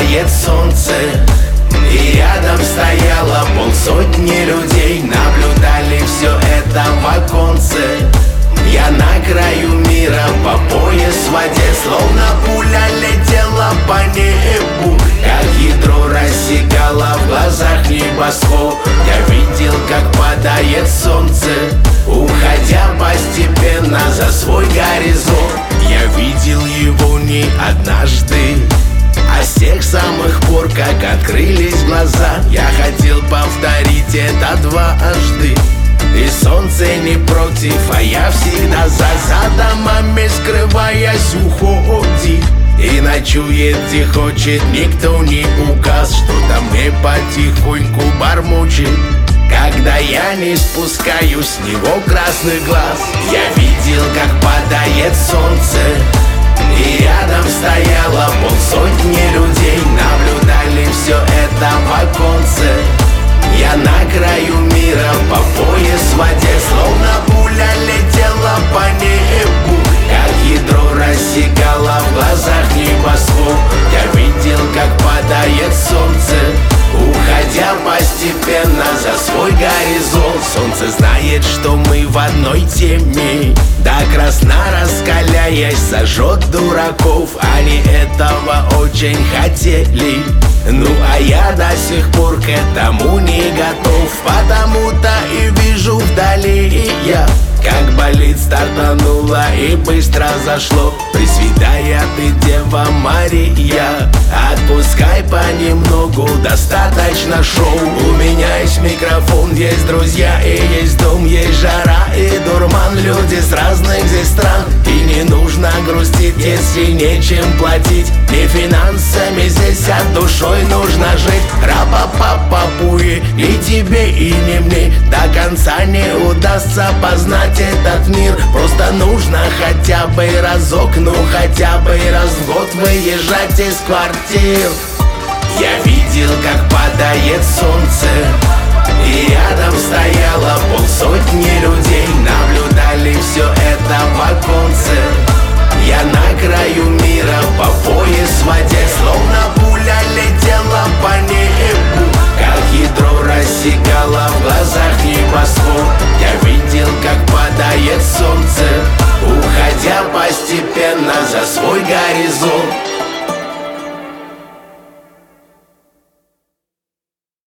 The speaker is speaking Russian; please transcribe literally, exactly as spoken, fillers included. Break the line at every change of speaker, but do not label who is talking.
падает солнце, и рядом стояло полсотни людей. Наблюдали все это в оконце. Я на краю мира, по пояс в воде, словно пуля летела по небу, как ядро рассекало в глазах небосвод. Я видел, как падает солнце, уходя постепенно за свой горизонт. Я видел его не однажды, а с тех самых пор, как открылись глаза. Я хотел повторить это дважды, и солнце не против, а я всегда за. За домами скрываясь уходит, и ночует где хочет, никто не указ. Что-то мне потихоньку бормочет, когда я не спускаю с него красный глаз. Я видел, как падает солнце, и рядом стояло полсотни людей. Наблюдали все это в оконце. Я на краю мира, по пояс в воде, словно пуля летела по небу, как ядро рассекало в глазах небосвод. Я видел, как падает солнце, уходя постепенно за свой горизонт. Солнце знает, что мы в одной теме, до красна раскаляясь сожжет дураков. Они этого очень хотели, ну а я до сих пор к этому не готов. Потому-то и вижу вдали я, как болит стартануло и быстро зашло. Пресвятая ты, Дева Мария, отпускай понемногу, достаточно шоу. У меня есть микрофон, есть друзья и есть дом, есть жара и дурман. Люди с разных здесь стран, и не нужно грустить, если нечем платить. Не финансами здесь, а душой нужно жить. Ра-па-па-па-пуи, и тебе, и не мне до конца не удастся познать этот мир. Просто нужно хотя бы разок, ну хотя бы раз в год выезжать из квартир. Я видел, как падает солнце, и рядом стояло полсотни людей. Наблюдали все это в оконце. Я на краю мира, по пояс в воде, словно